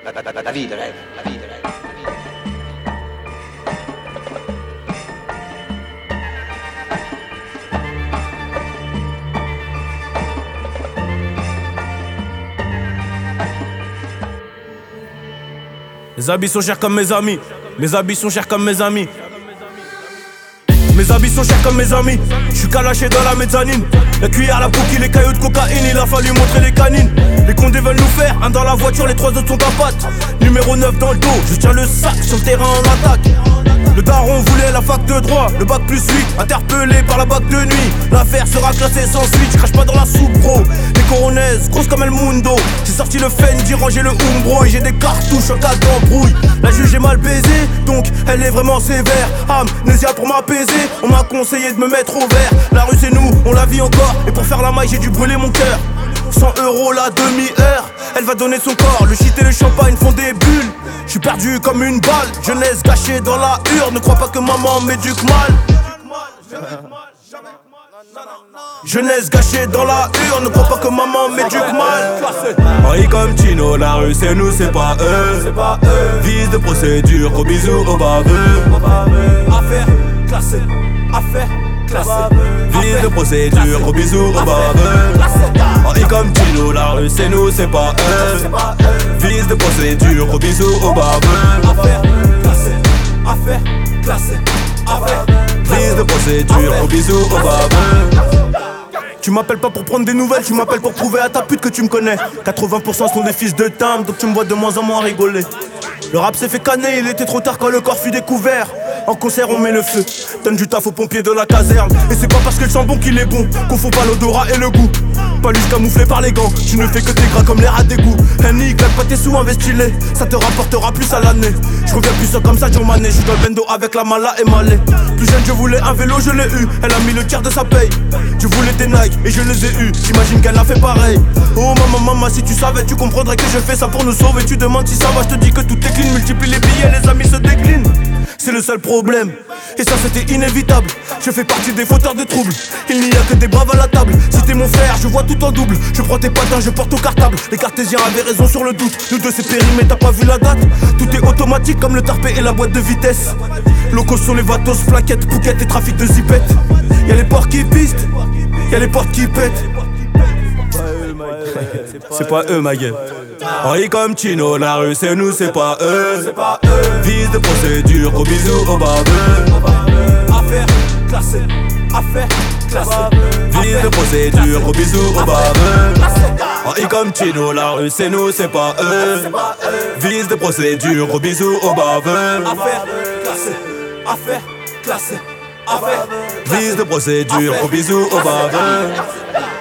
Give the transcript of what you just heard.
La vie de rêve, la vie de rêve. Mes habits sont chers comme mes amis. Mes habits sont chers comme mes amis. Mes habits sont chers comme mes amis. J'suis calaché dans la mezzanine. La cuillère, la bouquille, les cailloux de cocaïne. Il a fallu montrer les canines. Les condés veulent nous faire un dans la voiture, les trois autres sont à patte. Numéro 9 dans le dos, je tiens le sac sur le terrain en attaque. Le daron voulait la fac de droit, le bac plus 8, interpellé par la bac de nuit. L'affaire sera classée sans suite, je crache pas dans la soupe bro. Les coronaises, grosses comme El Mundo. J'ai sorti le Fendi, rangé le Umbro. Et j'ai des cartouches en cas d'embrouille. La juge est mal baisée, donc elle est vraiment sévère. Amnésia pour m'apaiser, on m'a conseillé de me mettre au vert. La rue c'est nous, on la vit encore. Et pour faire la maille j'ai dû brûler mon cœur. 100 € la demi-heure, elle va donner son corps. Le shit et le champagne font des bulles. J'suis perdu comme une balle, jeunesse gâchée dans la urne. Ne crois pas que maman m'éduque mal. Jeunesse gâchée dans la urne, ne crois pas que maman m'éduque mal. Paris comme Tino, la rue c'est nous, c'est pas eux. Vice de procédure, gros bisous au baveux. Affaire classée, affaire classée. Vice de procédure, gros bisous au baveux. Paris comme Tino, la rue c'est nous, c'est pas eux. Vice de procédure, gros bisous au baveux. Affaire classée, affaire classée, affaire. Vice de procédure, gros bisous au baveux. Tu m'appelles pas pour prendre des nouvelles, tu m'appelles pour prouver à ta pute que tu me connais. 80% sont des fiches de timbre, donc tu me vois de moins en moins rigoler. Le rap s'est fait canner, il était trop tard quand le corps fut découvert. En concert on met le feu, donne du taf aux pompiers de la caserne. Et c'est pas parce qu'il sent bon qu'il est bon, qu'on faut pas l'odorat et le goût. Pas juste camouflé par les gants, tu ne fais que tes gras comme les rats d'égout. Henny, claque pas tes sous, investis-les, ça te rapportera plus à l'année. Je reviens plus seul comme ça, John Mané, j'suis dans le bendo avec la mala et malais. Plus jeune je voulais un vélo, je l'ai eu, elle a mis le tiers de sa paye. Je voulais des Nike et je les ai eus, j'imagine qu'elle a fait pareil. Oh maman, si tu savais, tu comprendrais que je fais ça pour nous sauver. Tu demandes si ça va, je te dis que tout est clean. Multiplie les billets, les amis se déclinent. C'est le seul problème, et ça c'était inévitable. Je fais partie des fauteurs de troubles. Il n'y a que des braves à la table. Si t'es mon frère, je vois tout en double. Je prends tes patins, je porte au cartable. Les cartésiens avaient raison sur le doute. Nous deux c'est périmé, t'as pas vu la date. Tout est automatique comme le tarpé et la boîte de vitesse. Locaux sur les vatos, plaquettes, pouquettes et trafic de zipettes. Y'a les portes qui pistent, y'a les portes qui pètent. C'est pas eux ma gueule. Paris comme Tino, la rue c'est nous, c'est pas eux. Vice de procédure, gros bisous au baveux. Affaire classée, affaire classée. Vice de procédure, gros bisous au baveux. Paris comme Tino, la rue c'est nous, c'est pas eux. Vice de procédure, gros bisous au baveux. Affaire classée, affaire classée, affaire. Vice de procédure, gros bisous au baveux.